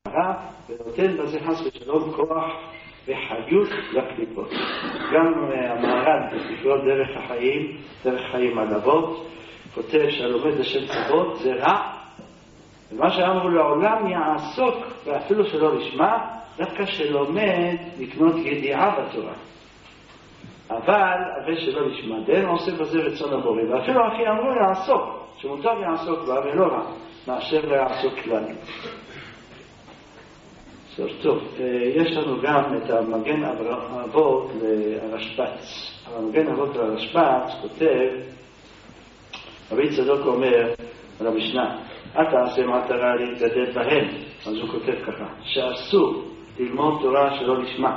הרע, ונותן בזה חס ושלום כוח וחיות לקליפות. גם המהר"ל בספרו דרך החיים, דרך חיים על אבות, כותב שהלומד לשם צוות זה רע, ומה שאמרו לעולם יעסוק, ואפילו שלא נשמע, דווקא שלומד לקנות ידיעה בתורה. אבל שלא נשמע, דן עושה בזה רצון הבורא, ואפילו אחי אמרו יעסוק, שמותר יעסוק בה ולא רע, מאשר יעסוק כלל. טוב, יש לנו גם את המגן אבות לרשב"ץ. המגן אבות לרשב"ץ כותב, רבי צדוק אומר על המשנה, אל תעשה מטרה להתגדל בהם, אז הוא כותב ככה, שאסור ללמוד תורה שלא נשמע,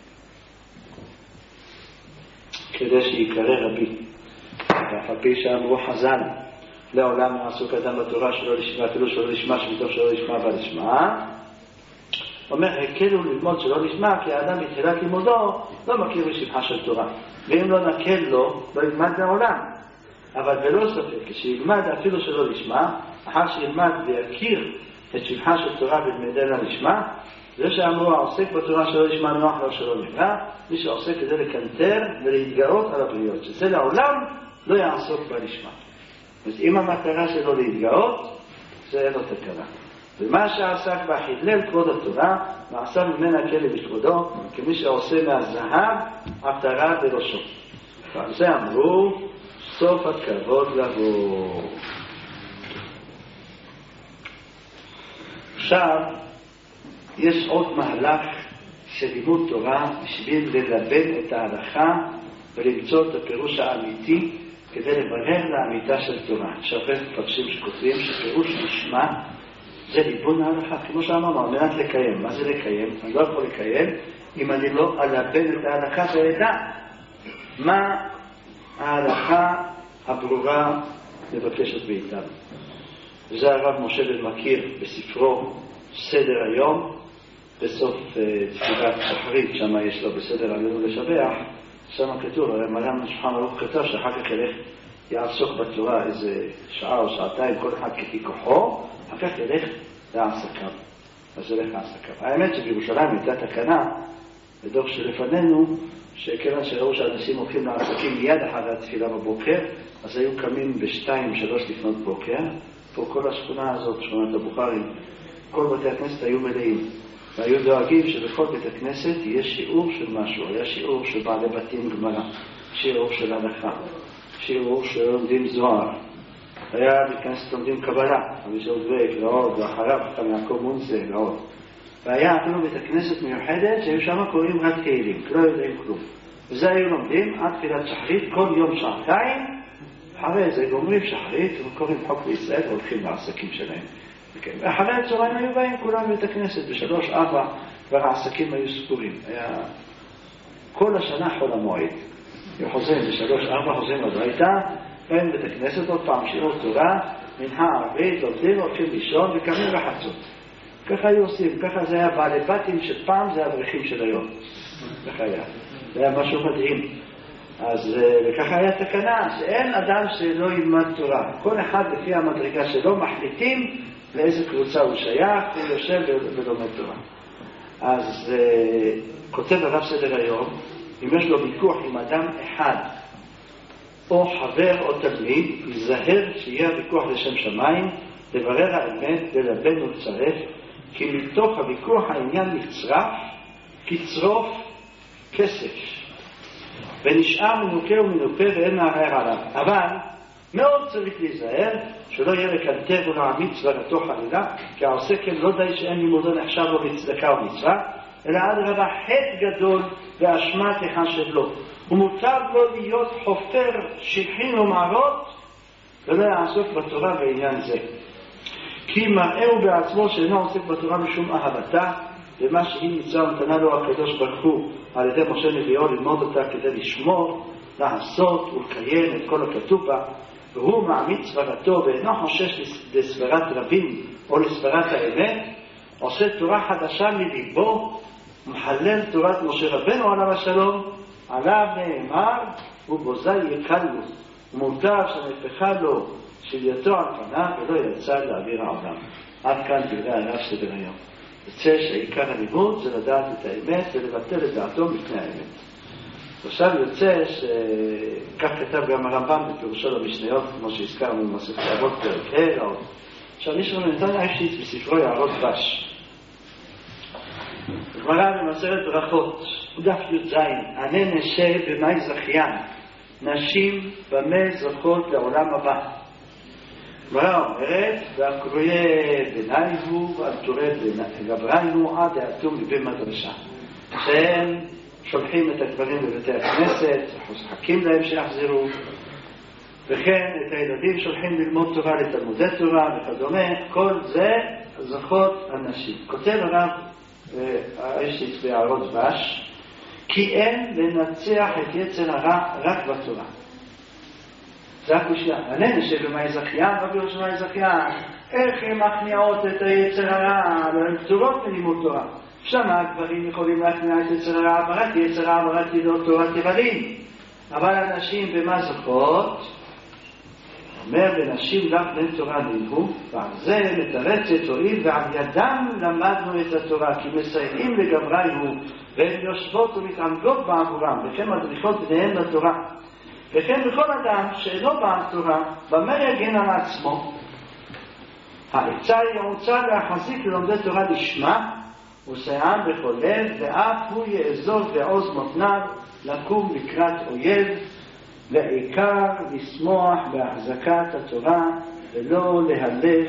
כדי שיקרא רבי. ואף על פי שאמרו חז"ל, לעולם יעסוק אדם בתורה שלא נשמע, אפילו שלא נשמע, שמתוך שלא נשמע ולשמע. אומר, הקלו ללמוד שלא נשמע, כי האדם בתחילת לימודו לא מכיר בשבחה של תורה. ואם לא נקל לו, לא ילמד לעולם. אבל בלא ספק, כשילמד אפילו שלא נשמע, אחר שילמד ויכיר את שבחה של תורה ולמדה לה נשמע, זה שאמרו, העוסק בתורה שלא נשמע נוח לו שלא נברא, מי שעוסק כדי לקנטר ולהתגאות על הבריות, שזה לעולם לא יעסוק בנשמע. אז אם המטרה שלו להתגאות, זה אין לו תקנה. ומה שעסק בה חידלל כבוד התורה, ועשה ממנה כלי בכבודו, כמי שעושה מהזהב עטרה בראשו. ועל זה אמרו, סוף הכבוד לבוא. עכשיו, יש עוד מהלך של לימוד תורה בשביל ללבן את ההלכה ולמצוא את הפירוש האמיתי כדי לברר לאמיתה של תורה. יש הרבה מפרשים שכותבים שפירוש נשמע זה ליבון ההלכה, כמו שאמרנו, על מנת לקיים. מה זה לקיים? אני לא יכול לקיים אם אני לא אלבן את ההלכה וידע מה ההלכה הברורה מבקשת מאיתנו. וזה הרב משה בן מכיר בספרו סדר היום, בסוף תפילת שחרית, שם יש לו בסדר עלינו לשבח, שם כתוב, הרי מרן שולחן ערוך כתב שאחר כך ילך יעסוק בתורה איזה שעה או שעתיים, כל אחד כפי כוחו, אחר כך ילך לעסקיו. אז ילך לעסקיו. האמת שבירושלים הייתה תקנה, בדוח שלפנינו, שכיוון שראו שאנשים הולכים לעסקים מיד אחרי התפילה בבוקר, אז היו קמים ב2-3 לפנות בוקר, פה כל השכונה הזאת, שכונת הבוכרים, כל בתי הכנסת היו מלאים. והיו דואגים שבכל בית הכנסת יהיה שיעור של משהו, היה שיעור של בעלי בתים גמרא, שיעור של הלכה, שיעור של לומדים זוהר, היה בכנסת לומדים קבלה, אבישור דבק ועוד, ואחריו חכם יעקב מונצה ועוד. והיה אפילו בית הכנסת מיוחדת שהיו שם קוראים רק תהילים, לא יודעים כלום. וזה היו לומדים עד תפילת שחרית, כל יום שעתיים, אחרי זה גומרים שחרית וקוראים חוק בישראל והולכים לעסקים שלהם. ואחרי הצהריים היו באים כולם בית הכנסת, ב3-4 כבר העסקים היו ספורים. היה כל השנה חול המועד. היו חוזרים ב3-4, חוזרים הביתה, באים בית הכנסת עוד פעם שיעור תורה, מנחה ערבית, עובדים, הולכים לישון וקמים לחצות. ככה היו עושים, ככה זה היה בעלי בתים של פעם, זה האברכים של היום. ככה היה. זה היה משהו מדהים. אז וככה היה תקנה, שאין אדם שלא ילמד תורה. כל אחד לפי המדרגה שלו מחליטים לאיזה קבוצה הוא שייך, הוא יושב ולומד תורה. אז כותב הרב סדר היום, אם יש לו ויכוח עם אדם אחד, או חבר או תלמיד, ייזהר שיהיה הוויכוח לשם שמיים, לברר האמת, ללבן ולצרף, כי מתוך הוויכוח העניין נצרף, כצרוף כסף. ונשאר מנוקה ומנופה ואין מערער עליו. אבל מאוד צריך להיזהר שלא יהיה לקנטר ולהעמיד צוורתו חלילה, כי העושה כן לא די שאין לימודו נחשב לו בצדקה ומצווה, אלא עד רבה חטא גדול ואשמה תיחשב לו. ומותר לו להיות חופר שטחים ומערות ולא יעסוק בתורה בעניין זה. כי מראהו בעצמו שאינו עוסק בתורה משום אהבתה, ומה שהיא מצווה נתנה לו הקדוש ברוך הוא על ידי משה נביאו ללמוד אותה כדי לשמור, לעשות ולקיים את כל הכתוב בה, והוא מעמיד סברתו ואינו חושש לסברת רבים או לסברת האמת, עושה תורה חדשה מליבו, מחלל תורת משה רבנו עליו השלום, עליו נאמר ובוזה יקלו, ומותר שנפחה לו שלייתו על פניו ולא יצא לאוויר העולם. עד כאן דברי הרב סדר היום. יוצא שעיקר הלימוד זה לדעת את האמת ולבטל את דעתו בפני האמת. עכשיו יוצא שכך כתב גם הרמב"ם בפירושו למשניות, כמו שהזכרנו במסכת אבות פרק ה'. עכשיו יש לנו נתן אייבשיץ בספרו יערות דבש. גמרא במסכת ברכות, דף י"ז, ענה נשה במאי זכיין, נשים במה זוכות לעולם הבא. גמרא אומרת, והקרויה בנייהו והתורה בגבריינו עד העתום מבי מדרשה. שהם שולחים את הגברים בבתי הכנסת, מחכים להם שיחזרו, וכן את הילדים שולחים ללמוד תורה לתלמודי תורה וכדומה. כל זה זוכות הנשים. כותב הרב אייבשיץ ביערות דבש, כי אין לנצח את יצר הרע רק בתורה. זה הקושיה. ענה נשה במאי זכיין, רבי ראש מאי זכיין, איך הן מכניעות את היצר הרע? והן פטורות מלימוד תורה. שמה הגברים יכולים להכניע את יצר הרע, ברק יצר הרע, ברק ידעות תורת יבלים. אבל הנשים במה זוכות? אומר, לנשים רק בן תורה נלהו, ועל זה מתרצת הועיל, ועל ידם למדנו את התורה, כי מסייעים לגבריינו, והן יושבות ומתעמדות בעבורם, וכן מדריכות בניהן לתורה. וכן בכל אדם שאינו בעל תורה, במה יגן על עצמו? העצה היא המוצא להחזיק ללומדי תורה לשמה, וסייען בכל לב, ואף הוא יעזור בעוז מותניו לקום לקראת אויב, ועיקר לשמוח בהחזקת התורה ולא להלך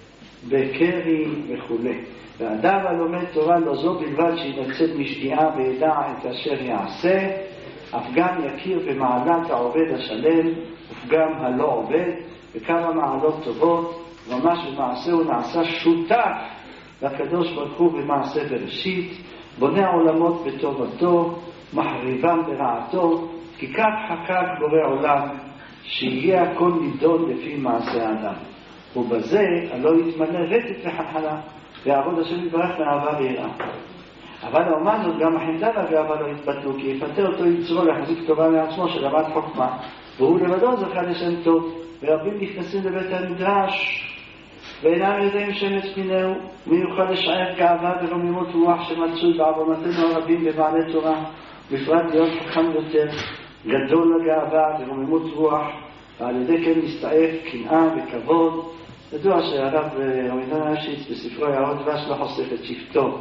בקרי וכו'. והאדם הלומד תורה לא זו בלבד שינצל משגיאה וידע את אשר יעשה, אף גם יכיר במעלת העובד השלם ופגם הלא עובד, וכמה מעלות טובות, ממש במעשה הוא נעשה שותף לקדוש ברוך הוא במעשה בראשית, בונה עולמות בטובתו, מחריבם ברעתו, כי כך חקק בורא עולם, שיהיה הכל נידון לפי מעשה האדם. ובזה הלא יתמלא רטט וחלחלה, ויעבוד השם יתברך מאהבה ויראה. אבל האומן זאת גם החמדה והגאווה לא יתבטלו, כי יפטר אותו יצרו להחזיק טובה מעצמו שלמד חוכמה, והוא לבדו זכה לשם טוב, ורבים נכנסים לבית המדרש, ואינם יודעים שמץ מינהו, מי יוכל לשער גאווה ורוממות רוח שמצוי בעוונותינו הרבים בבעלי תורה, בפרט להיות חכם יותר, גדול לגאווה ורוממות רוח, ועל ידי כן מסתעף קנאה וכבוד. ידוע שהרב רבי אייבשיץ בספרו יערות דבש לא חושף את שבטו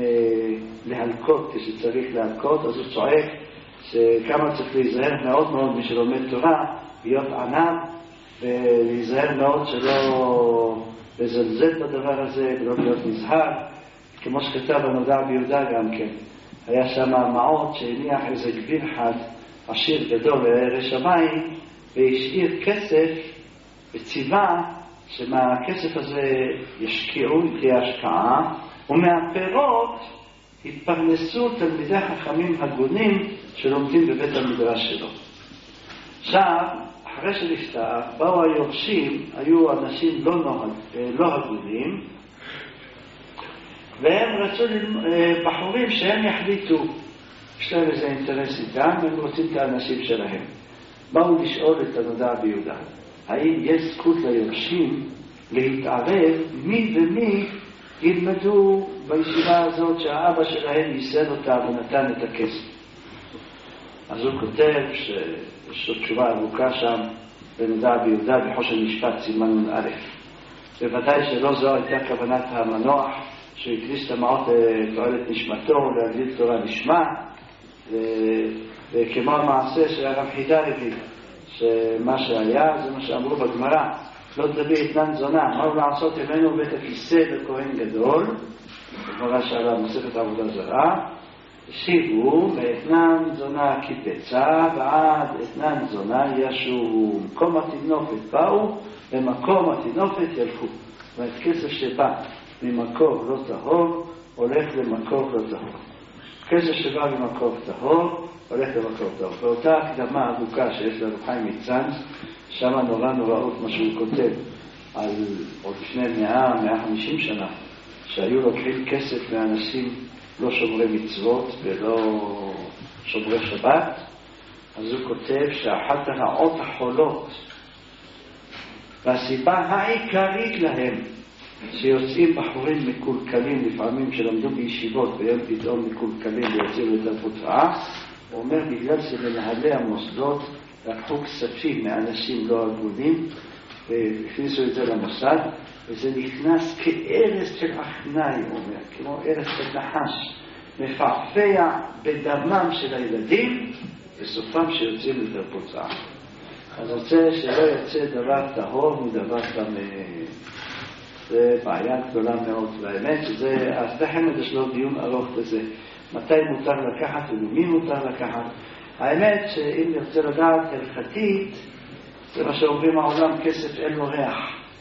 להלקות כשצריך להלקות, אז הוא צועק שכמה צריך להיזהר מאוד מאוד מי שלומד תורה, להיות ענב ולהיזהר מאוד שלא לזלזל בדבר הזה ולא להיות נזהר, כמו שכתב הנודע ביהודה גם כן. היה שם מעוד שהניח איזה גביר חד עשיר גדול לירא שמיים, והשאיר כסף וציווה שמהכסף הזה ישקיעו, תהיה השקעה, ומהפירות התפרנסו תלמידי חכמים הגונים שלומדים בבית המדרש שלו. עכשיו, אחרי שנפטר, באו היורשים, היו אנשים לא הגונים, והם רצו בחורים שהם יחליטו, יש להם איזה אינטרס איתם, הם רוצים את האנשים שלהם. באו לשאול את הנודע ביהודה, האם יש זכות ליורשים להתערב מי ומי ילמדו בישיבה הזאת שהאבא שלהם ייסד אותה ונתן את הכסף. אז הוא כותב שיש לו תשובה ארוכה שם בנודע ביהודה בחושן משפט סימן א'. בוודאי שלא זו הייתה כוונת המנוח, שהוא הקדיש את המעות לתועלת נשמתו ולהגדיל תורה לשמה, וכמו המעשה של הרב חידה הביא, שמה שהיה זה מה שאמרו בגמרא, לא תביא אתנן זונה, מה הוא לעשות הבאנו בית הכיסא לכהן גדול, בגמרא שעלה מסכת עבודה זרה, השיבו מאתנן זונה קיפצה ועד אתנן זונה ישו, מקום התינופת באו ומקום התינופת ילכו. זאת אומרת, כסף שבא ממקור לא טהור הולך למקור לא טהור, כסף שבא ממקור טהור הולך למקור טהור. באותה הקדמה ארוכה שיש לנו חיים מצאנז, שם נוראות מה שהוא כותב על עוד לפני 150 שנה שהיו לוקחים כסף מאנשים לא שומרי מצוות ולא שומרי שבת. אז הוא כותב שאחת הרעות החולות והסיבה העיקרית להם שיוצאים בחורים מקולקלים, לפעמים שלמדו בישיבות והם פתאום מקולקלים ויוצאים לתרבות רעה, הוא אומר בגלל שמנהלי המוסדות לקחו כספים מאנשים לא הגונים והכניסו את זה למוסד, וזה נכנס כארס של הכנאי, הוא אומר, כמו ארס של נחש, מפעפע בדמם של הילדים וסופם שיוצאים לתרבות רעה. אז רוצה שלא יוצא דבר טהור מדבר טמא. זה בעיה גדולה מאוד, והאמת שזה, אז לכן יש לו דיון ארוך בזה, מתי מותר לקחת ולמי מותר לקחת. האמת שאם נרצה לדעת הלכתית, זה מה שאומרים העולם, כסף אין לו ריח.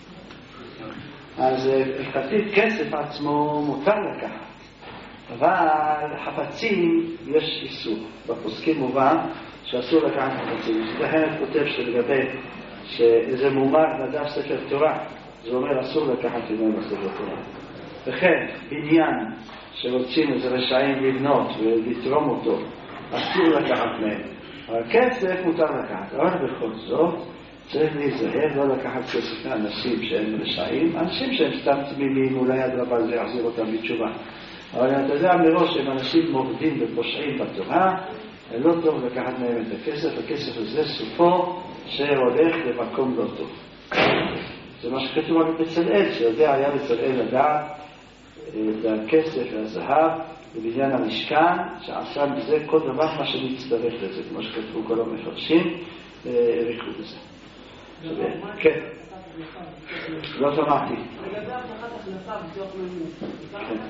אז הלכתית כסף עצמו מותר לקחת, אבל חפצים יש איסור. בפוסקים מובן שאסור לקחת חפצים. לכן כותב שלגבי שזה מומר לדף ספר תורה, זה אומר אסור לקחת ממנו ספר תורה. וכן בניין שרוצים איזה רשעים לבנות ולתרום אותו, אסור לקחת מהם. אבל כסף מותר לקחת. אבל בכל זאת צריך להיזהר לא לקחת כסף מאנשים שהם רשעים, אנשים שהם סתם תמימים, אולי הדרבה זה יחזיר אותם בתשובה. אבל אתה יודע מראש שהם אנשים מורדים ופושעים בתורה, לא טוב לקחת מהם את הכסף. הכסף הזה סופו שהולך למקום לא טוב. זה מה שכתוב על בצלאל, שיודע היה בצלאל לדעת את הכסף והזהב בבניין המשכן, שעשה בזה כל דבר מה שמצטרף לזה, כמו שכתבו כל המפרשים, העריכו בזה. כן. לא שמעתי. לגבי הבטחת הכנסה ביטוח לאומי.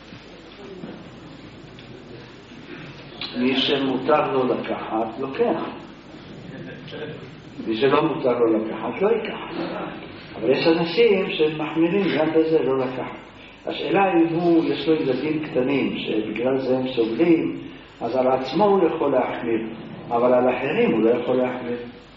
מי שמותר לו לקחת, לוקח. מי שלא מותר לו לקחת, לא ייקח. אבל יש אנשים שמחמירים גם בזה לא לקחת. השאלה אם יש לו ילדים קטנים שבגלל זה הם סובלים, אז על עצמו הוא יכול להחמיר, אבל על אחרים הוא לא יכול להחמיר.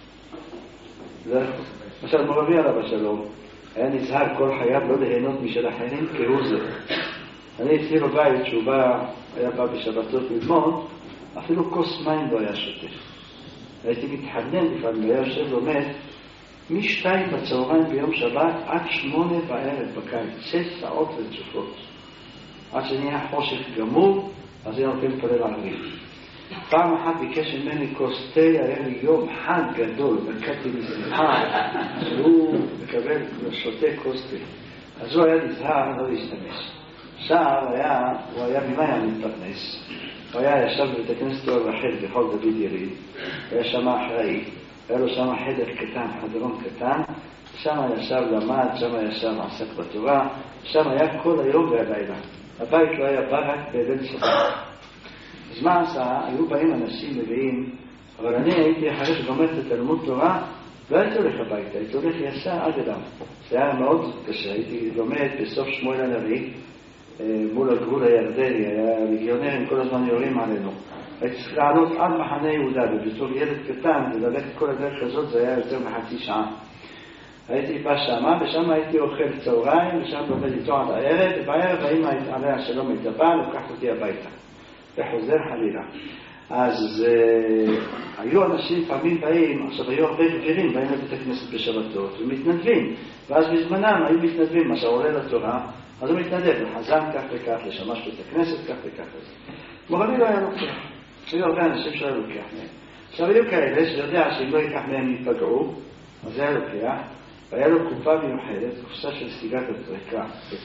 למשל מורבי עליו השלום היה נזהר כל חייו לא ליהנות משל אחרים כהוא זה. אני אצלי בבית שהוא היה בא בשבתות ללמוד, אפילו כוס מים לא היה שותה. הייתי מתחנן לפעמים, היה יושב לומד מ-2 בצהריים ביום שבת עד 8 בערב בקיץ, 6 שעות רצופות. עד שנהיה חושך גמור, אז היה נותן להתפלל ערבית. פעם אחת ביקש ממני כוס תה, היה לי יום חג גדול, בקעתי מזרחה, שהוא מקבל שותה כוס תה. אז הוא היה נזהר לא להשתמש. עכשיו הוא היה ממה היה מתפרנס. הוא היה ישב בבית הכנסת אור רחל בכל דוד יריד, היה שם אחראי. היה לו שם חדר קטן, חדרון קטן, שם ישב למד, שם ישב עסק בתורה, שם היה כל היום והלילה. הבית לא היה בא רק בליל שבת. אז מה עשה? היו באים אנשים מביאים, אבל אני הייתי אחרי שגומר את תלמוד תורה, לא הייתי הולך הביתה, הייתי הולך ישר עד אדם. זה היה מאוד קשה, הייתי לומד בסוף שמואל הנביא, מול הגבול הירדני, היה לגיונרים כל הזמן יורים עלינו. הייתי צריך לעלות עד מחנה יהודה, ובתור ילד קטן, וללכת כל הדרך הזאת, זה היה יותר מחצי שעה. הייתי בא שמה, ושם הייתי אוכל צהריים, ושם לומד איתו עד הערב, ובערב האמא עליה שלום הייתה באה, לוקחת אותי הביתה. וחוזר חלילה. אז היו אנשים פעמים באים, עכשיו היו הרבה גבירים, באים לבית הכנסת בשבתות, ומתנדבים. ואז בזמנם היו מתנדבים, מה שעולה לתורה, אז הוא מתנדב, לחזן כך וכך, לשמש בית הכנסת כך וכך. מורלי לא היה לוקח. היו הרבה אנשים שלא לוקח מהם. עכשיו היו כאלה שיודע שאם לא ייקח מהם ייפגעו, אז היה לוקח, והיה לו קופה מיוחדת, קופסה של סיגריות ריקה,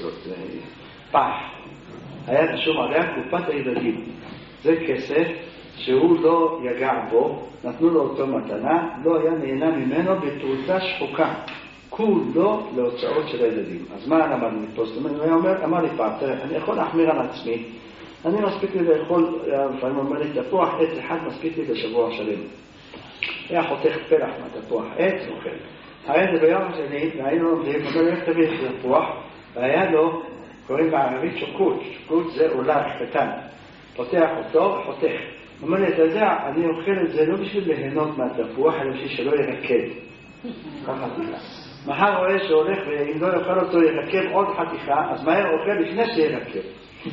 פח. היה רשום עליה קופת הילדים. זה כסף שהוא לא יגע בו, נתנו לו אותו מתנה, לא היה נהנה ממנו בתעודה שחוקה. כולו להוצאות של הילדים. אז מה אמרנו מפה? זאת אומרת, הוא אמר לי פעם, תראה, אני יכול להחמיר על עצמי, אני מספיק לי לאכול, לפעמים אומר לי, תפוח עץ אחד מספיק לי לשבוע שלם. היה חותך פלח מהתפוח עץ, אוכל. היה זה ביום השני, והיינו לומדים, אומר לי, איך תביא את תפוח, והיה לו, קוראים בערבית שוקות, שוקות זה אולר קטן. פותח אותו וחותך. הוא אומר לי, אתה יודע, אני אוכל את זה לא בשביל ליהנות מהתפוח, אלא בשביל שלא ירקד. ככה תיכה. מחר רואה שהולך, ואם לא יאכל אותו ירקב עוד חתיכה, אז מהר אוכל לפני שירקב.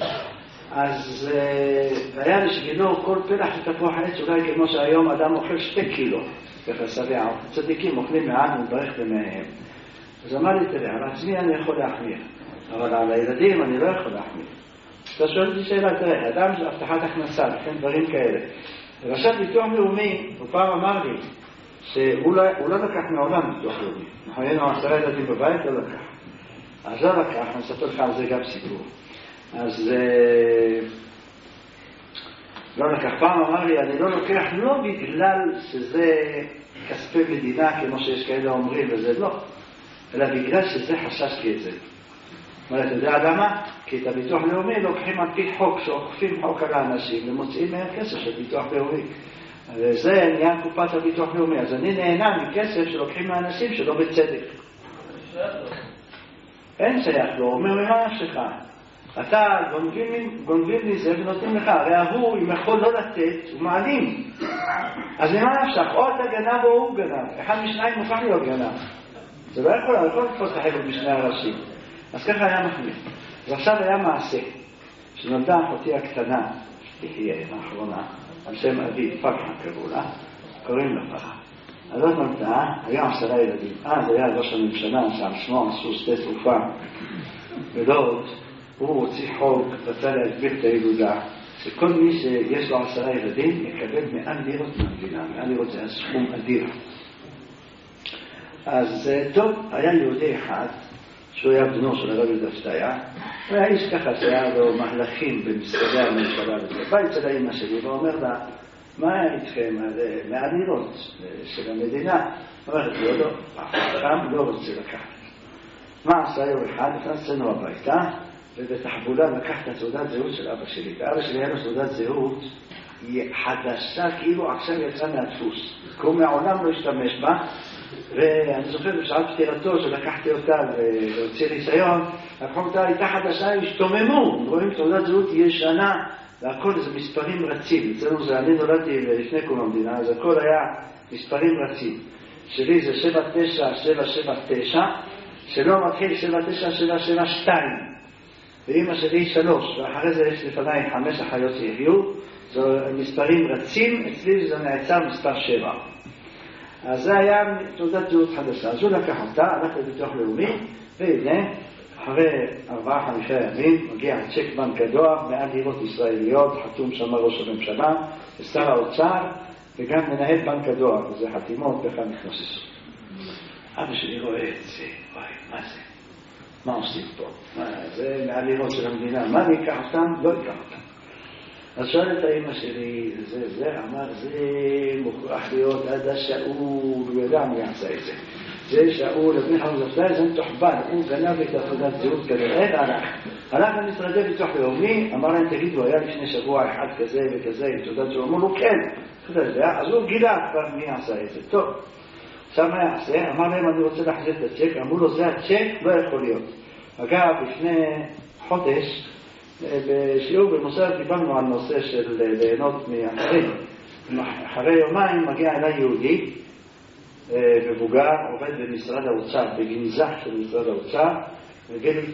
אז היה בשבילו כל פלח של תפוח עץ, אולי כמו שהיום אדם אוכל 2 קילו, בחסביה, צדיקים אוכלים מעט ומברך במאהם. אז אמר לי, תראה, על עצמי אני יכול להחמיר. אבל על הילדים אני לא יכול להחמיר. אתה שואל אותי שאלה, תראה, אדם של הבטחת הכנסה, לכן דברים כאלה. למשל ביטוח לאומי, הוא פעם אמר לי, שהוא לא לקח מעולם ביטוח לאומי. אנחנו היינו 10 ילדים בבית, לא לקח. אז לא לקח, אני אספר לך על זה גם סיפור. אז לא לקח. פעם אמר לי, אני לא לוקח לא בגלל שזה כספי מדינה, כמו שיש כאלה אומרים, וזה לא. אלא בגלל שזה חששתי את זה. זאת אומרת, אתה יודע למה? כי את הביטוח לאומי לוקחים על פי חוק, שאוכפים חוק על האנשים, ומוצאים מהם כסף של ביטוח לאומי. וזה עניין קופת הביטוח לאומי. אז אני נהנה מכסף שלוקחים מהאנשים שלא בצדק. אין שייך לו, אומר ממה נפשך. אתה גונבים לי זה ונותנים לך, הרי הוא אם יכול לא לתת, הוא מעלים. אז ממה נפשך? או אתה גנב או הוא גנב. אחד משניים מוכן להיות גנב. זה לא יכול לתפוס את החבל בשני הראשים. אז ככה היה מחמיר. אז עכשיו היה מעשה, שנולדה אחותי הקטנה, תהיה האחרונה, על שם עדי, פרחה קראו לה, קוראים לה פרחה. אז זאת נולדה, היה 10 ילדים. אז היה ראש הממשלה, שעל שמו עשו שדה תרופה, ולוד, הוא הוציא חוק, רצה להסביר את הילודה, שכל מי שיש לו 10 ילדים יקבל 100 לירות מהמדינה. 100 לירות זה הסכום אדיר. אז טוב, היה יהודי אחד, שהוא היה בנו של הרב דפתיה, הוא היה איש ככה שהיה לו מהלכים במשרדי הממשלה וזה. בא אצל האמא שלי ואומר לה, מה איתכם? 100 לירות של המדינה. אומרת לו, לא, החכם לא רוצה לקחת. מה עשה יום אחד? נכנסנו הביתה, ובתחבולה לקח את תעודת זהות של אבא שלי. ואבא שלי היה לו תעודת זהות חדשה, כאילו עכשיו יצא מהדפוס. כי הוא מעולם לא השתמש בה, ואני זוכר בשעת פטירתו שלקחתי אותה והוציא ניסיון, לקחו אותה הייתה חדשה, השתוממו, רואים תעודת זהות ישנה, והכל זה מספרים רצים. אצלנו זה, אני נולדתי לפני קום המדינה, אז הכל היה מספרים רצים. שלי זה 79779, שלא מתחיל 79772, ואמא שלי 3, ואחרי זה יש לפניי 5 אחיות שיחיו, זה מספרים רצים, אצלי זה נעצר מספר 7. אז זה היה תעודת זהות חדשה. אז הוא לקח אותה, הלך לביטוח לאומי, והנה, אחרי 4-5 ימים, מגיע צ'ק בנק הדואר, 100 לירות ישראליות, חתום שם ראש הממשלה, ושר האוצר, וגם מנהל בנק הדואר, וזה חתימות, וכאן נכנסו. אבא שלי רואה את זה, וואי, מה זה? מה עושים פה? זה 100 לירות של המדינה, מה אני אקח אותם? לא אקח אותם. אז שואלת האמא שלי, אמר, זה מוכרח להיות עד השאול, הוא יודע מי יעשה את זה. זה שאול, לבני חמוד הפלאי, זה תוחבן, הוא גנב את התעודת זהות כנראה, הלך למשרדי ביטוח לאומי, אמר להם, תגידו, היה לפני שבוע אחד כזה וכזה, עם תעודת זהות, אמרו לו, כן, אז הוא גילה כבר מי יעשה את זה. טוב, עכשיו מה יעשה? אמר להם, אני רוצה להחזיר את הצ'ק, אמרו לו, זה הצ'ק, לא יכול להיות. אגב, לפני חודש, בשיעור במוסר דיברנו על נושא של ליהנות מאחרים. אחרי יומיים מגיע אליי יהודי, מבוגר, עובד במשרד האוצר, בגנזך של משרד האוצר, מביא לי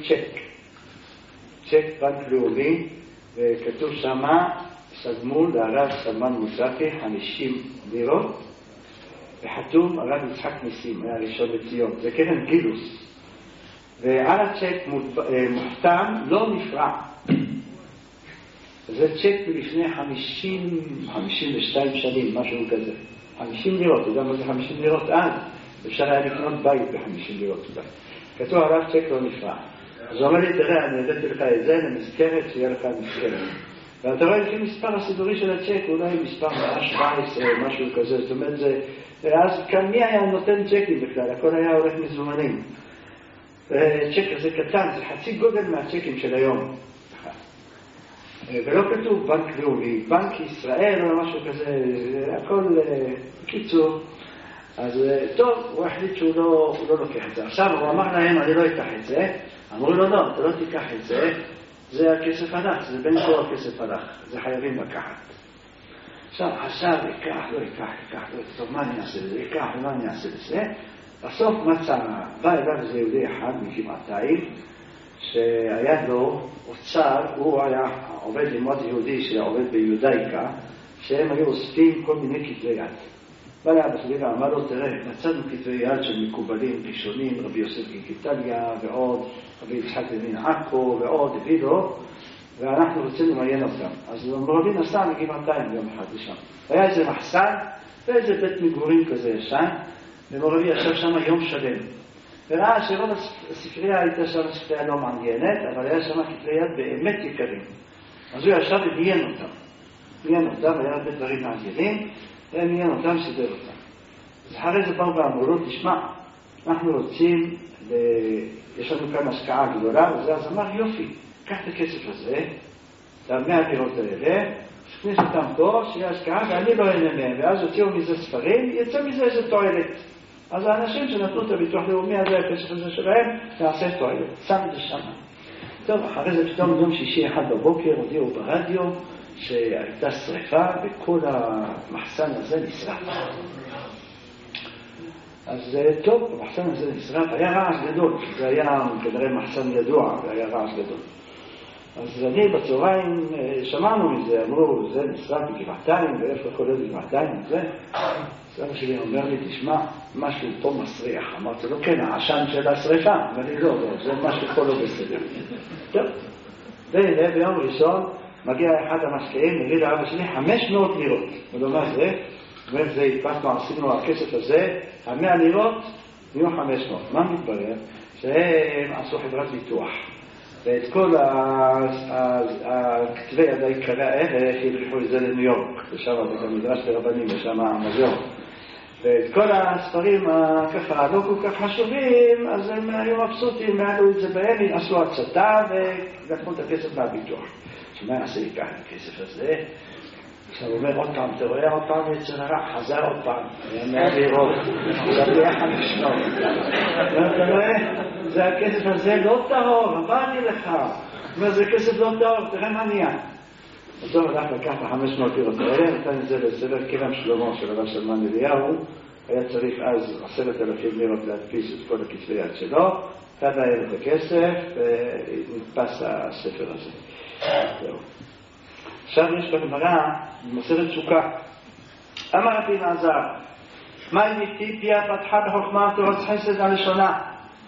צ'ק בנק לאומי, וכתוב שמה, סגמול להרב סלמן מוספי, 50 לירות, וחתום הרב יצחק ניסים, היה ראשון לציון, זה קרן גילוס. ועל הצ'ק מוחתם לא נפרע. זה צ'ק לפני 52 שנים, משהו כזה. 50 לירות, אתה יודע מה זה 50 לירות אז? אפשר היה לקנות בית ב-50 לירות. כתוב הרב צ'ק לא נפרע. אז הוא אומר לי, תראה, אני הבאתי לך את זה, למזכרת, שיהיה לך מזכרת. ואתה רואה לפי מספר הסידורי של הצ'ק, אולי מספר 17, משהו כזה. זאת אומרת, אז כאן מי היה נותן צ'קים בכלל? הכל היה הולך מזומנים. צ'ק הזה קטן, זה חצי גודל מהצ'קים של היום. ולא כתוב בנק לאומי, בנק ישראל או משהו כזה, הכל קיצור. אז טוב, הוא החליט שהוא לא לוקח את זה. עכשיו הוא אמר להם, אני לא אקח את זה. אמרו לו, לא, אתה לא תיקח את זה, זה הכסף הלך, זה בין כה הכסף הלך, זה חייבים לקחת. עכשיו, ייקח, לא ייקח, טוב, מה אני אעשה לזה? ייקח, ומה אני אעשה לזה? בסוף בא אליו איזה יהודי אחד מכמעתיים, שהיה לו אוצר, הוא היה עובד ללמוד יהודי שעובד ביהודייקה, שהם היו אוספים כל מיני כתבי יד. בא לאבא שלי ואמר לו, תראה, מצאנו כתבי יד של מקובלים ראשונים, רבי יוסף גיטליה ועוד, רבי יצחק בן עכו ועוד, הביא לו, ואנחנו רוצים למיין אותם. אז רבי נסע מגבעתיים יום אחד לשם. היה איזה מחסן ואיזה בית מגורים כזה ישן, ומורבי ישב שם יום שלם. וראה שרוב הספרייה הייתה שם ספרייה לא מעניינת, אבל היה שם כתבי יד באמת יקרים. אז הוא ישב ומיין אותם. מיין אותם, היה הרבה דברים מעניינים, ומיין אותם, סידר אותם. אז אחרי זה באו ואמרו לו, תשמע, אנחנו רוצים, יש לנו כאן השקעה גדולה, וזה אז אמר, יופי, קח את הכסף הזה, את 100 הדירות האלה, תכניס אותם פה, שיהיה השקעה, ואני לא אהנה מהם, ואז הוציאו מזה ספרים, יצא מזה איזה תועלת. אז האנשים שנתנו את הביטוח לאומי הזה, הכסף הזה שלהם, נעשה תועלת. שם את זה שם. טוב, אחרי זה פתאום יום שישי אחד בבוקר, הודיעו ברדיו, שהייתה שריפה, וכל המחסן הזה נשרף. אז טוב, המחסן הזה נשרף, היה רעש גדול, זה היה כנראה מחסן ידוע, והיה רעש גדול. אז אני בצהריים שמענו מזה, אמרו, זה נשרף בגבעתיים, ואיפה יכול להיות בגבעתיים, וזה. סבא שלי אומר לי, תשמע, משהו פה מסריח. אמרתי לו, כן, העשן של השריפה. אמר לי, לא, זה משהו פה לא בסדר. טוב, והנה ביום ראשון מגיע אחד המשקיעים, מביא לאבא שלי 500 לירות. ולומר זה, זה התפסנו, עשינו הכסף הזה, 100 לירות, נהיו 500. מה מתברר? שהם עשו חברת ביטוח. ואת כל הכתבי יד העיקרי האלה ילכו את זה לניו יורק, ושם בית המדרש לרבנים, ושם המוזיאון. ואת כל הספרים ככה לא כל כך חשובים, אז הם היו מבסוטים, העלו את זה בהם, עשו הצתה ולקחו את הכסף מהביטוח. שמה יעשה לי ככה את הכסף הזה? עכשיו הוא אומר עוד פעם, אתה רואה עוד פעם יצר הרע, חזר עוד פעם, היה 100 לירות, עכשיו זה היה 500. ואתה רואה, זה הכסף הזה לא טהור, אמרתי לך, זה כסף לא טהור, תראה מה נהיה. אותו הלך לקח 500 לירות האלה, נתן את זה לסדר כרם שלמה של הרב שלמן אליהו, היה צריך אז 10,000 לירות להדפיס את כל הכתבי יד שלו, נתן להם את הכסף ונתפס הספר הזה. זהו. עכשיו יש בגמרא במסכת סוכה. אמר רבי אלעזר, מה אם טיפיה פתחה בחוכמה תורת חסד הראשונה?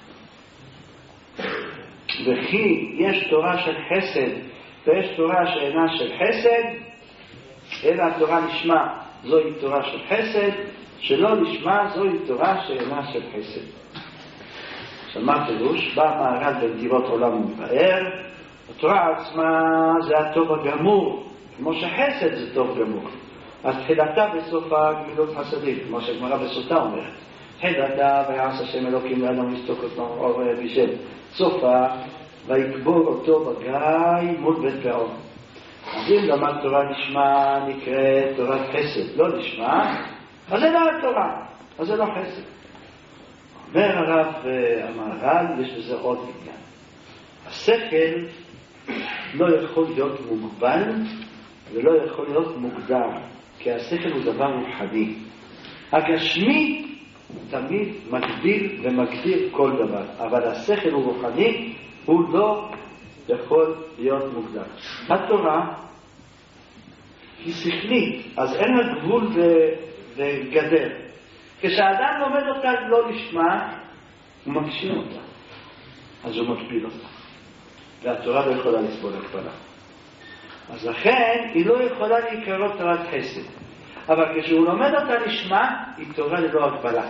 וכי יש תורה של חסד ויש תורה שאינה של חסד, אלא התורה לשמה זוהי תורה של חסד, שלא לשמה זוהי תורה שאינה של חסד. עכשיו מה פירוש? בא מהר"ל בנתיבות עולם ומבאר, התורה עצמה זה הטוב הגמור, כמו שחסד זה טוב גמור. אז תחילתה בסופה גמילות חסדים, כמו שהגמרא בסוטה אומרת. תחילתה ויעש השם אלוקים לאדם לסתוק אותו אור בשם. סופה ויקבור אותו בגיא מול בית פרעה. אז אם למד תורה לשמה נקראת תורת חסד, לא לשמה, אז זה לא התורה, אז זה לא חסד. אומר הרב המהר"ל, יש בזה עוד עניין. השכל לא יכול להיות מוגבל ולא יכול להיות מוגדר, כי השכל הוא דבר רוחני. הגשמי תמיד מגביל ומגדיר כל דבר, אבל השכל הוא רוחני, הוא לא יכול להיות מוגדר. התורה היא שכלית, אז אין לה גבול וגדר. כשאדם לומד אותה לא לשמה, הוא מגשים אותה, אז הוא מגביל אותה. והתורה לא יכולה לסבול הגבלה. אז לכן היא לא יכולה להיקרא תורת חסד. אבל כשהוא לומד אותה לשמה, היא תורה ללא הגבלה.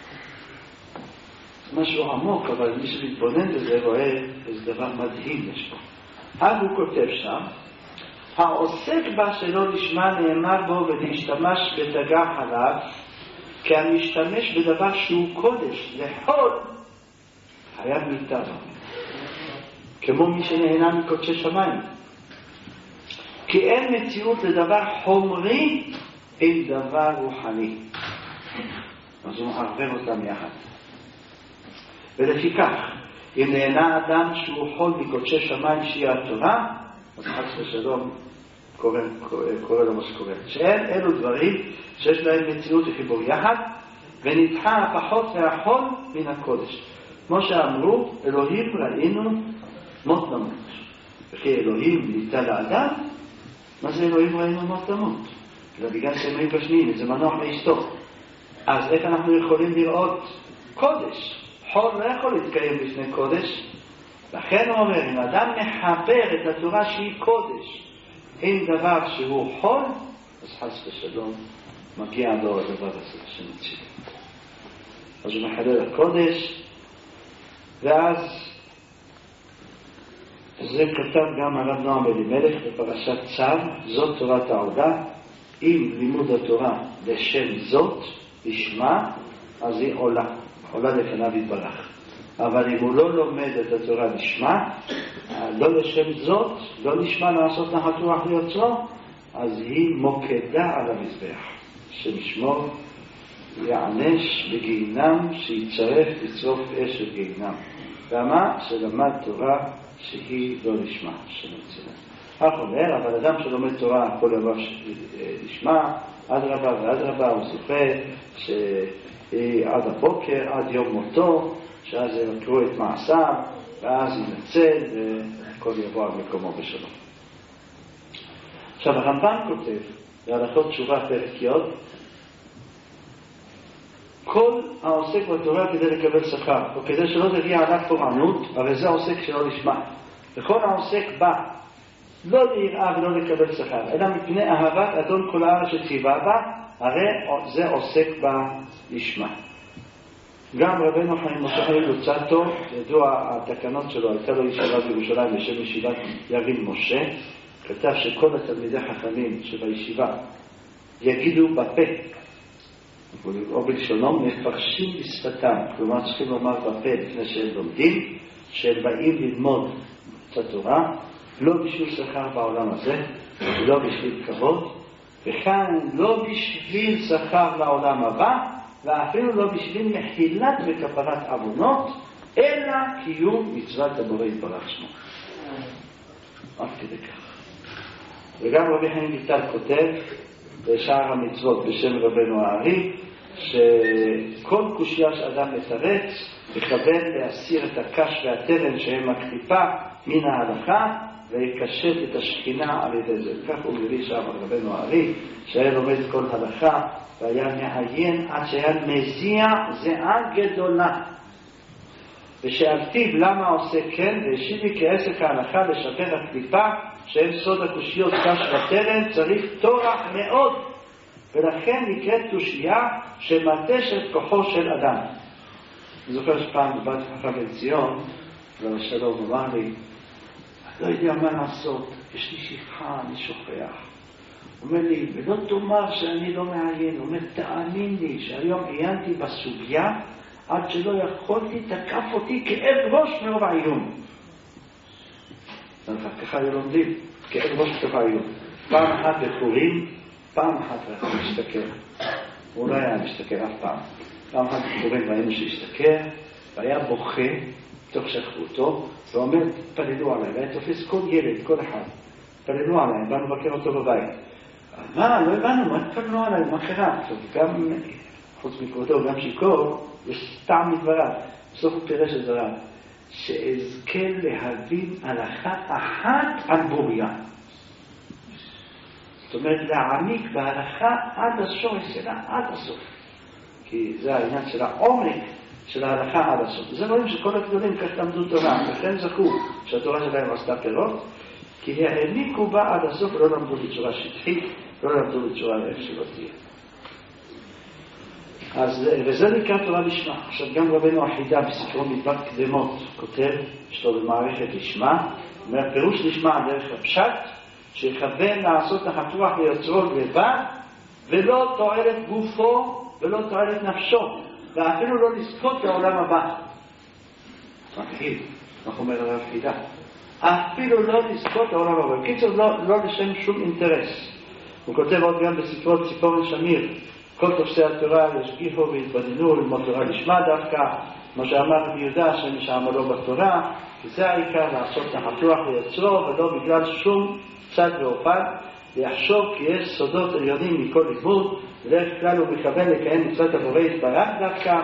זה משהו עמוק, אבל מי שמתבונן בזה רואה איזה דבר מדהים יש פה. אז הוא כותב שם, העוסק בה שלא לשמה נאמר בו ולהשתמש בדגה עליו, כי המשתמש בדבר שהוא קודש, לחול, חייב מיתה. כמו מי שנהנה מקודשי שמיים. כי אין מציאות לדבר חומרי עם דבר רוחני. אז הוא מערבב אותם יחד. ולפיכך, אם נהנה אדם שהוא חול מקודשי שמיים שהיא התורה, אז חס ושלום קורא לו מה שקורה. שאין אלו דברים שיש להם מציאות וחיבור יחד, ונדחה הפחות והחול מן הקודש. כמו שאמרו, אלוהים ראינו מות נמות. וכי אלוהים ניתן לאדם, מה זה אלוהים ראינו מות נמות? אלא בגלל שהם היו בשניים, זה מנוח מאשתו. אז איך אנחנו יכולים לראות קודש? חול לא יכול להתקיים לפני קודש. לכן הוא אומר, אם אדם מחבר את התורה שהיא קודש עם דבר שהוא חול, אז חס ושלום מגיע לו הדבר הזה שנציג. אז הוא מחבר את קודש, ואז זה כתב גם הרב נועם אלימלך בפרשת צו, זאת תורת העודה. אם לימוד התורה לשם זאת, לשמה, אז היא עולה לפניו יתברך. אבל אם הוא לא לומד את התורה לשמה, לא לשם זאת, לא לשמה לעשות נחת רוח ליוצרו, אז היא מוקדה על המזבח. שמשמור יענש בגיהינם, שיצטרך לצרוף אש של גיהינם. למה? שלמד תורה שהיא לא לשמה, שנמצא. כך אומר, אבל אדם שלומד תורה כל דבר לשמה, עד רבה ועד רבה, הוא זוכה שעד הבוקר, עד יום מותו, שאז יקראו את מעשיו, ואז ינצל, וכל יבוא על מקומו בשלום. עכשיו, הרמב"ן כותב, בהלכות תשובה פרק י', כל העוסק בתורה כדי לקבל שכר, או כדי שלא תגיע עליו פורענות, אבל זה עוסק שלא לשמה. וכל העוסק בה, לא ליראה ולא לקבל שכר, אלא מפני אהבת אדון כל הארץ שציווה בה, הרי זה עוסק בה לשמה. גם רבנו חיים משה חיים לוצאטו, ידוע התקנות שלו, הייתה לו ישיבה בירושלים בשם ישיבת יבין משה, כתב שכל התלמידי חכמים שבישיבה יגידו בפה, או בלשונם, מפרשים בשפתם, כלומר צריכים לומר בפה לפני שהם לומדים, שהם באים ללמוד את התורה, לא בשביל שכר בעולם הזה, לא בשביל כבוד, וכאן לא בשביל שכר לעולם הבא, ואפילו לא בשביל מחילת וכפרת עוונות, אלא קיום מצוות הבורא יתברך שמו. עד כדי כך. וגם רבי חיים ויטל כותב בשאר המצוות בשם רבנו הארי, שכל קושיה שאדם מתרץ, מכוון להסיר את הקש והטרן שהם הקליפה מן ההלכה, ויקשט את השכינה על ידי זה. כך הוא מביא שם רבנו הארי, שהיה לומד כל הלכה, והיה מעיין עד שהיה מזיע זיעה גדולה. ושאלתיו למה עושה כן, והשיב לי כעסק ההלכה לשפר הקליפה, שהם סוד הקושיות קש וטרן, צריך תורח מאוד. ולכן נקראת קושייה שמטש את כוחו של אדם. אני זוכר שפעם בבת חכם בן ציון, והשלום אמר לי, לא יודע מה לעשות, יש לי שכחה, אני שוכח. הוא אומר לי, ולא תאמר שאני לא מעיין, הוא אומר, תאמין לי שהיום עיינתי בסוגיה, עד שלא יכולתי, תקף אותי כאב ראש מרוב העיון. ככה היו לומדים, כאב ראש מרוב העיון. פעם אחת בפורים, פעם אחת רק משתכר. הוא לא היה משתכר אף פעם. פעם אחת בפורים ראינו שהשתכר, והיה בוכה, תוך שכבותו, ואומר, תפללו עליי, והיה תופס כל ילד, כל אחד, תפללו עליי, באנו לבקר אותו בבית. מה, לא הבנו, מה תפללו עליי, מה קרה? גם, חוץ מכבודו, גם שיקור, יש טעם מדבריו, בסוף הוא פירש את דבריו, שאזכה להבין הלכה אחת על בוריה. זאת אומרת, להעמיק בהלכה עד השורש שלה, עד הסוף. כי זה העניין של העומק של ההלכה עד הסוף. וזה רואים שכל הגדולים כך למדו תורה, לכן זכו שהתורה שלהם עשתה פירות, כי העמיקו בה עד הסוף ולא למדו בצורה שטחית, לא למדו בצורה איך שלא תהיה. וזה נקרא תורה לשמה. עכשיו גם רבנו החידה בספרו מדבר קדמות כותב, יש לו במערכת לשמה, אומר פירוש לשמה דרך הפשט, שיכוון לעשות נחת רוח ליוצרו לבד, ולא תועלת גופו ולא תועלת נפשו, ואפילו לא לזכות לעולם הבא. תחיל, אנחנו אומר הרב חידה, אפילו לא לזכות לעולם הבא. בקיצור, לא לשם שום אינטרס. הוא כותב עוד גם בספרו ציפורן שמיר, כל תופסי התורה ישגיחו והתבוננו ללמוד תורה לשמה דווקא, כמו שאמר רבי יהודה שעמלו בתורה, כי זה העיקר לעשות נחת רוח ליוצרו, ולא בגלל שום צד ואופן, ויחשוב כי יש סודות עליונים מכל לימוד, בדרך כלל הוא מכוון לקיים מצוות הבורא יתברך דווקא,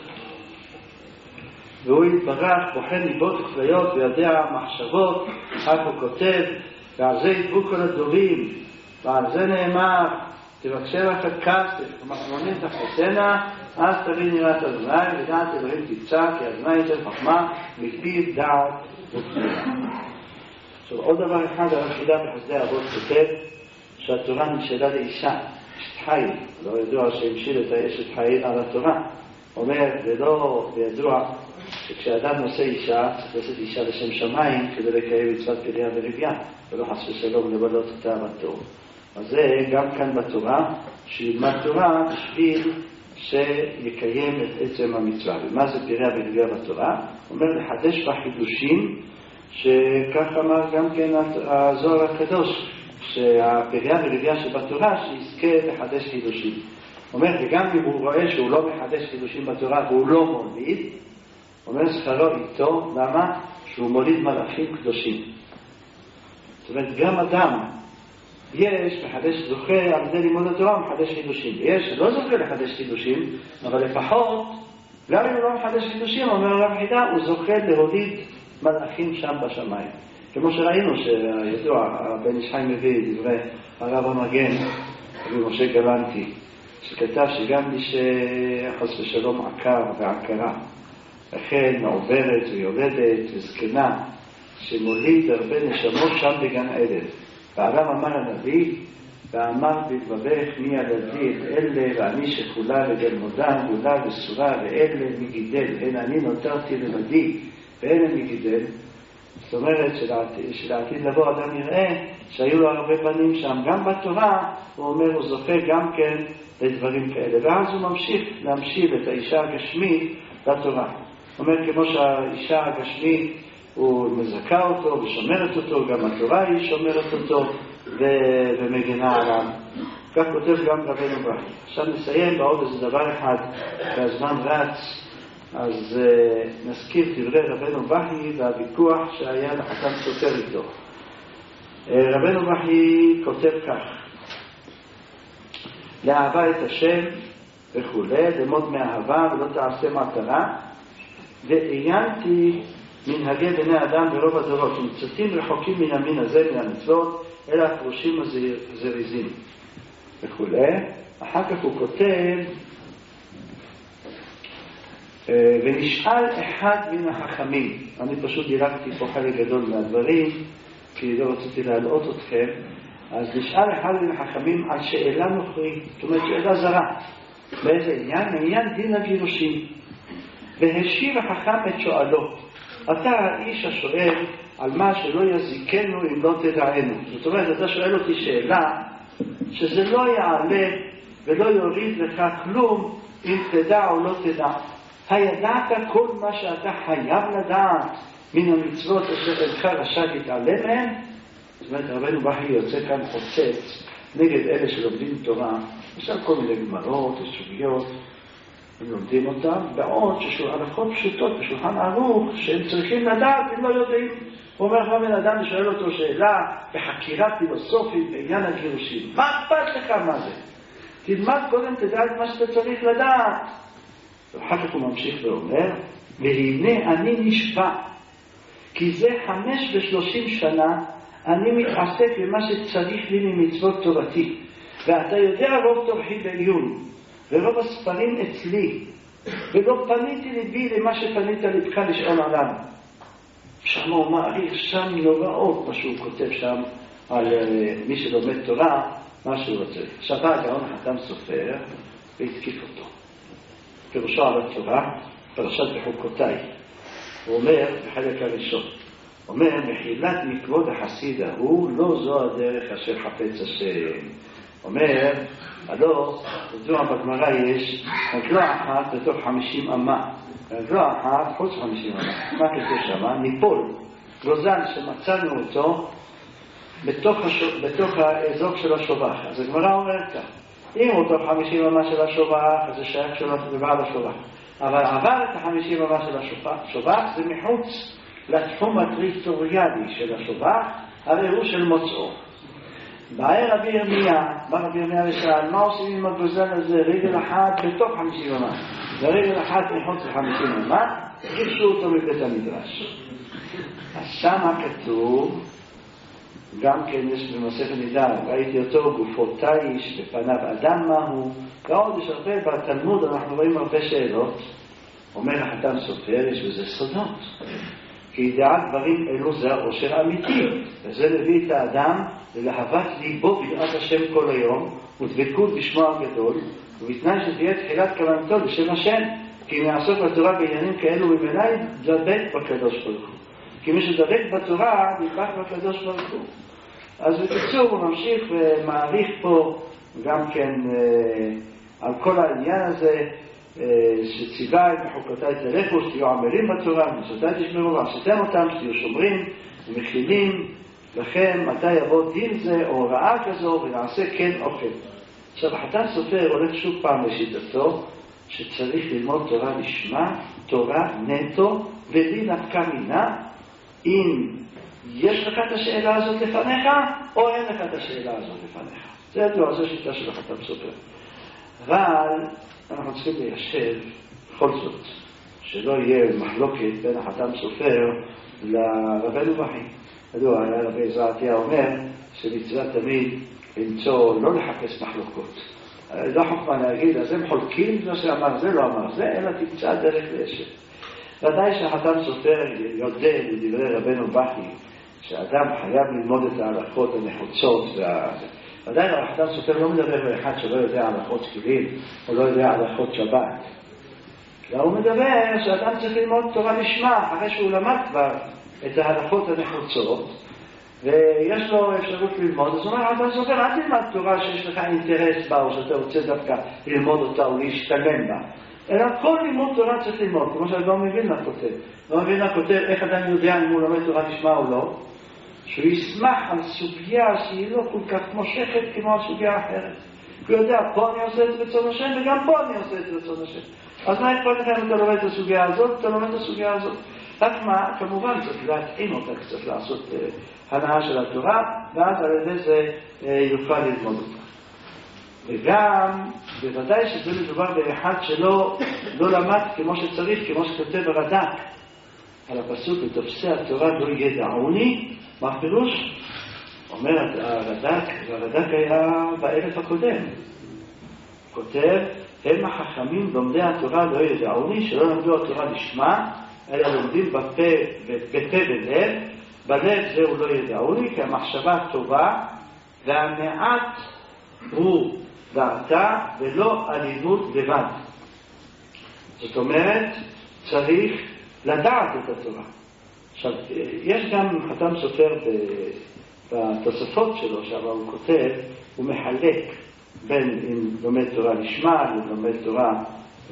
והוא יתברך, בוחן ליבות וכליות ויודע מחשבות, כך הוא כותב, ועל זה יתבו כל הדורים, ועל זה נאמר, תבקשי לך כסף, ומחמונים תחתנה, אז תבין יראת אדוני, ודעת אלוהים תמצא, כי אדוני ייתן חכמה, מפי דעת ופנייה. עכשיו, עוד דבר אחד, הרב חידה בחסדי האבות כותב, שהתורה נמשלה לאישה, אשת חיל, לא ידוע שהמשיל את האשת חיל על התורה. אומר, ולא ידוע שכשאדם נושא אישה, צריך לעשות אישה לשם שמיים, כדי לקיים מצוות פריה ורבייה, ולא חס ושלום לבלות אותה בתור. אז זה גם כאן בתורה, שילמד תורה בשביל שיקיים את עצם המצווה. ומה זה פריה ורבייה בתורה? אומר לחדש בחידושים, שכך אמר גם כן הזוהר הקדוש, שהפריה ורבייה שבתורה שיזכה לחדש חידושים. אומר, וגם אם הוא רואה שהוא לא מחדש חידושים בתורה והוא לא מוליד, אומר שכרו איתו, למה? שהוא מוליד מלאכים קדושים. זאת אומרת, גם אדם יש מחדש זוכה על ידי לימוד התורה מחדש חידושים. ויש שלא זוכה לחדש חידושים, אבל לפחות, גם אם הוא לא מחדש חידושים, אומר הרב חידה, הוא זוכה להוליד מלאכים שם בשמיים. כמו שראינו שידוע, בן איש חי מביא דברי הרב המגן, רבי משה גלנטי, שכתב שגם מי שחס ושלום עקר ועקרה, לכן מעוברת ויולדת וזקנה, שמוליד הרבה נשמות שם בגן עדן. והרב אמר הנביא, ואמר בדברך מי ילדי את אלה, ואני שכולה לגלמודן, גולה וסורה, ואלה מגידל, הן אני נותרתי לבדי, ואלה מגידל. זאת אומרת שלעתיד לבוא אדם יראה שהיו לו הרבה בנים שם, גם בתורה הוא אומר, הוא זוכה גם כן לדברים כאלה, ואז הוא ממשיך להמשיל את האישה הגשמית בתורה. הוא אומר, כמו שהאישה הגשמית הוא מזכה אותו ושומרת אותו, גם התורה היא שומרת אותו ומגנה עליו. כך כותב גם רבנו בכי. עכשיו נסיים בעוד איזה דבר אחד, והזמן רץ, אז נזכיר דברי רבנו בכי והוויכוח שהיה לחתן סופר איתו. רבנו בכי כותב כך, לאהבה את השם וכו', למוד מאהבה ולא תעשה מטרה, ועיינתי מנהגי בני אדם ברוב הדורות, שמצטים רחוקים מן המין הזה, מן המצוות, אלא הפרושים הזריזים וכו'. אחר כך הוא כותב, ונשאל אחד מן החכמים, אני פשוט דירקתי פה חלק גדול מהדברים, כי לא רציתי להלאות אתכם, אז נשאל אחד מן החכמים על שאלה נוכרית, זאת אומרת שאלה זרה. באיזה עניין? עניין דין הגירושים. והשיב החכם את שואלו, אתה האיש השואל על מה שלא יזיקנו אם לא תדענו. זאת אומרת, אתה שואל אותי שאלה שזה לא יעלה ולא יוריד לך כלום אם תדע או לא תדע. הידעת כל מה שאתה חייב לדעת מן המצוות אשר אינך רשאי להתעלם מהם? זאת אומרת, רבנו בכי יוצא כאן חוצץ נגד אלה שלומדים תורה, יש שם כל מיני גמרות וסוגיות, הם לומדים אותם, בעוד שהלכות פשוטות בשולחן ערוך שהם צריכים לדעת אם לא יודעים. הוא אומר לך בן אדם שואל אותו שאלה בחקירה פילוסופית בעניין הגירושים, מה אכפת לך מה זה? תלמד קודם, תדע את מה שאתה צריך לדעת. ואחר כך הוא ממשיך ואומר, והנה אני נשבע, כי זה 35 שנה אני מתעסק במה שצריך לי ממצוות תורתי, ואתה יודע רוב תורכי בעיון, ורוב הספרים אצלי, ולא פניתי ליבי למה שפנית לבך לשאול עליו. שם הוא מעריך שם נוראות מה שהוא כותב שם על מי שלומד תורה, מה שהוא רוצה. שבא הגאון החתם סופר והתקיף אותו. פירושו על התורה, פרשת בחוקותיי. הוא אומר, בחלק הראשון, אומר, מחילת מכבוד החסיד ההוא, לא זו הדרך אשר חפץ השם. אומר, הלא, בזוהר בגמרא יש רגלה אחת בתוך 50 אמה. רגלה אחת חוץ 50 אמה. מה כתוב שמה? ניפול. גלוזן שמצאנו אותו בתוך האזור של השובח. אז הגמרא אומרת כך, אם הוא בתוך 50 אמה של השובח, אז זה שייך שלו לבעל השובח. אבל עבר את 50 אמה של השובח, זה מחוץ לתחום הטריטוריאלי של השובח, הרי הוא של מוצאו. בא רבי ירמיה ושאל, מה עושים עם הגלוזן הזה? רגל אחת בתוך 50 אמה, ורגל אחת מחוץ ל50 אמה, גירשו אותו מבית המדרש. אז שמה כתוב, גם כן יש במסכת נידה, ראיתי אותו גופו תיש, בפניו אדם מהו, ועוד יש הרבה בתלמוד, אנחנו רואים הרבה שאלות. אומר החתן סופר, יש בזה סודות. כי ידיעת דברים אלו זה העושר האמיתי, וזה מביא את האדם ללהבת ליבו ביראת השם כל היום, ודבקות בשמו הגדול, ובתנאי שתהיה תחילת כוונתו בשם השם, כי אם יעסוק בתורה בעניינים כאלו ממילא ידבק בקדוש ברוך הוא. כי מי שדבק בתורה נדבק בקדוש ברוך הוא. אז בקיצור הוא ממשיך ומעריך פה גם כן על כל העניין הזה, שציווה את חוקותיי תלכו, שתהיו עמלים בתורה, ומצוותיי תשמרו, ועשיתם אותם, שתהיו שומרים ומכילים לכם מתי יבוא דין זה או הוראה כזו, ונעשה כן או כן. עכשיו החתן סופר הולך שוב פעם לשיטתו שצריך ללמוד תורה לשמה, תורה נטו ובלי נפקא מינה. אם יש לך את השאלה הזאת לפניך או אין לך את השאלה הזאת לפניך, זו שיטה של החתן סופר. אבל אנחנו צריכים ליישב בכל זאת שלא יהיה מחלוקת בין החתן סופר לרבנו בכי. היה רבי זעתיה אומר שמצווה תמיד למצוא, לא לחפש מחלוקות. לא חוכמה להגיד, אז הם חולקים מה שאמר זה, לא אמר זה, אלא תמצא דרך ליישב. ודאי שהחתן סופר יודע לדברי רבנו בכי שאדם חייב ללמוד את ההלכות הנחוצות. ודאי החתן סופר לא מדבר באחד שלא יודע הלכות תפילין או לא יודע הלכות שבת. הוא מדבר שאדם צריך ללמוד תורה לשמה אחרי שהוא למד כבר את ההלכות הנחוצות ויש לו אפשרות ללמוד. אז הוא אומר, החתן סופר, אל תלמד תורה שיש לך אינטרס בה או שאתה רוצה דווקא ללמוד אותה או להשתלם בה, אלא כל לימוד תורה צריך ללמוד, כמו שלא מבין לכותב. לא מבין לכותב איך אדם יודע אם הוא לומד תורה לשמה או לא, שהוא ישמח על סוגיה שהיא לא כל כך מושכת כמו הסוגיה האחרת. הוא יודע, פה אני עושה את זה בצון השם וגם פה אני עושה את זה בצון השם. אז מה אכפת לכם אם אתה לומד את הסוגיה הזאת, אתה לומד את הסוגיה הזאת. רק מה, כמובן צריך להתאים אותה קצת, לעשות הנאה של התורה, ואז על ידי זה יוכל ללמוד אותה. וגם, בוודאי שזה מדובר באחד שלא למד כמו שצריך, כמו שכותב הרד"ק על הפסוק ותופסי התורה לא ידעוני. מה הפירוש? אומר הרד"ק, והרד"ק היה באלף הקודם. כותב, הם החכמים לומדי התורה לא ידעוני, שלא למדו התורה לשמה, אלא לומדים בפה ולב. בלב זהו לא ידעוני, כי המחשבה טובה, והמעט הוא דעתה ולא הלימוד לבד. זאת אומרת, צריך לדעת את התורה. עכשיו, יש גם חתם סופר בתוספות שלו, שם הוא כותב, הוא מחלק בין אם לומד תורה לשמה, לומד תורה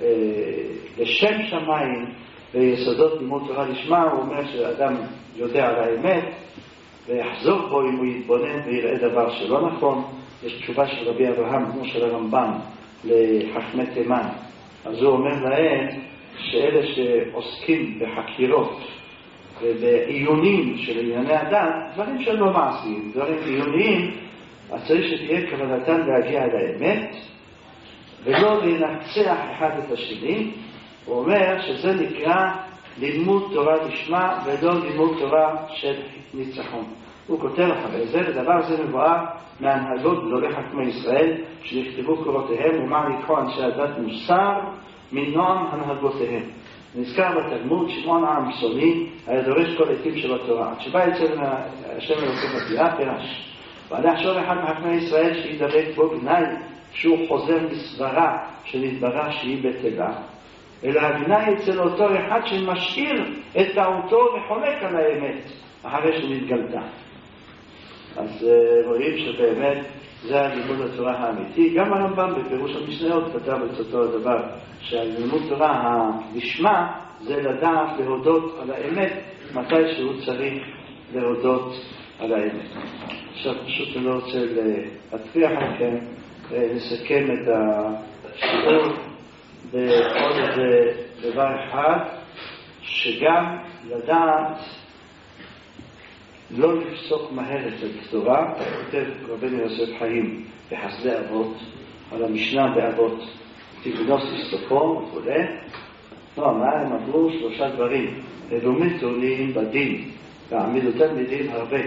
לשם שמיים, ויסודות לימוד תורה לשמה. הוא אומר שאדם יודע על האמת, ויחזור בו אם הוא יתבונן ויראה דבר שלא נכון. יש תשובה של רבי אברהם, כמו של הרמב"ם, לחכמי תימן. אז הוא אומר להם שאלה שעוסקים בחקירות ובעיונים של ענייני הדת, דברים שלא מעשיים, דברים עיוניים, אז צריך שתהיה כוונתם להגיע אל האמת, ולא לנצח אחד את השני. הוא אומר שזה נקרא לימוד תורה לשמה ולא לימוד תורה של ניצחון. הוא כותב אחרי זה, ודבר זה מבואר מהנהגות גדולי חכמי ישראל שנכתבו קורותיהם, ומה לקרוא אנשי הדת מוסר מנועם הנהגותיהם. נזכר בתלמוד שמעון העמסוני היה דורש כל עתים של התורה. עד שבא אצל השם אלוקים בביאה פירש, והלך שור אחד מחכמי ישראל שידבק בו גנאי שהוא חוזר מסברה שנתברר שהיא בטלה, אלא הגנאי אצל אותו אחד שמשאיר את טעותו וחולק על האמת אחרי שנתגלתה. אז רואים שבאמת זה הלימוד התורה האמיתי. גם הרמב"ם בפירוש המשניות כתב את אותו הדבר, שהלימוד תורה לשמה זה לדעת להודות על האמת מתי שהוא צריך להודות על האמת. עכשיו פשוט אני לא רוצה להטריח לכם, לסכם את השיעור בעוד דבר אחד, שגם לדעת לא לפסוק מהר את התורה. כותב רבנו יוסף חיים בחסדי אבות על המשנה באבות, תגנוס לסתופו וכו'. לא, מה הם אמרו? 3 דברים: אלומית עולים בדין, והעמידותם לדין הרבה,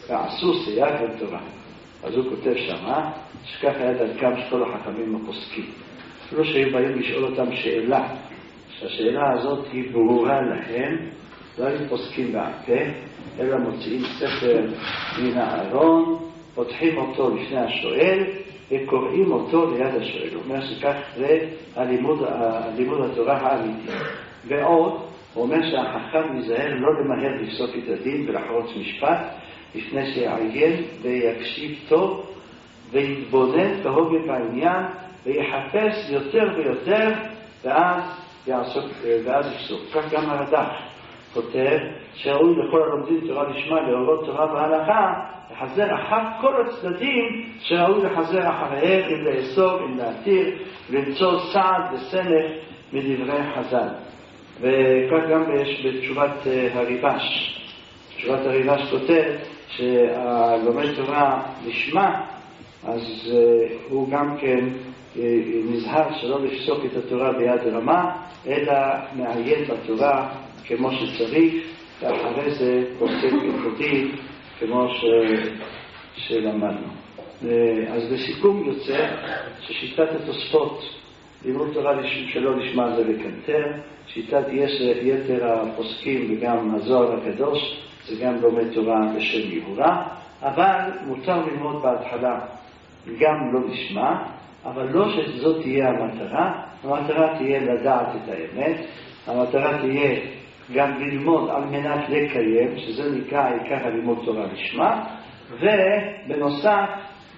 ועשו סייג לתורה. אז הוא כותב שמה, שכך היה דרכם שכל החכמים הפוסקים. אפילו שהיו באים לשאול אותם שאלה, שהשאלה הזאת היא ברורה להם, לא היו פוסקים בעל פה, אלא מוציאים ספר מן הארון, פותחים אותו לפני השואל, וקוראים אותו ליד השואל. הוא אומר שכך זה הלימוד התורה האמיתי. ועוד, הוא אומר שהחכם מזהר לא למהר לפסוק את הדין ולחרוץ משפט, לפני שיעיין ויקשיב טוב, ויתבונן כהוגן בעניין, ויחפש יותר ויותר, ואז יפסוק. כך גם הרד"ק כותב שראוי לכל הלומדים תורה לשמה להורות תורה והלכה, לחזר אחר כל הצדדים שראוי לחזר אחריהם, אם לאסור, אם להתיר, למצוא סעד וסמך מדברי חז"ל. וכך גם יש בתשובת הריבש. תשובת הריבש כותב שהלומד תורה לשמה, אז הוא גם כן נזהר שלא לפסוק את התורה ביד רמה, אלא מעיין בתורה כמו שצריך, ואחרי זה פוסק הלכתי כמו שלמדנו. אז בסיכום יוצא ששיטת התוספות, לימוד תורה שלא לשמה זה לקנטר, שיטת יתר הפוסקים וגם הזוהר הקדוש זה גם לומד תורה בשם יהורה, אבל מותר ללמוד בהתחלה גם לא לשמה, אבל לא שזאת תהיה המטרה. המטרה תהיה לדעת את האמת, המטרה תהיה גם ללמוד על מנת לקיים, שזה נקרא עיקר הלימוד תורה לשמה, ובנוסף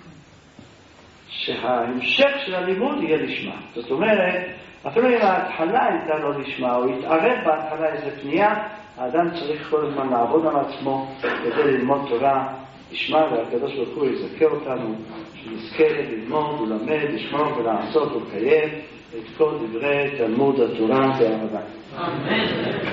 שההמשך של הלימוד יהיה לשמה. זאת אומרת, אפילו אם ההתחלה הייתה לא לשמה, או יתערב בהתחלה איזה פנייה, האדם צריך כל הזמן לעבוד על עצמו כדי ללמוד תורה לשמה, והקדוש ברוך הוא יזכה אותנו שנזכה ללמוד ולמד, לשמור ולעשות ולקיים את כל דברי תלמוד התורה באהבה. אמן.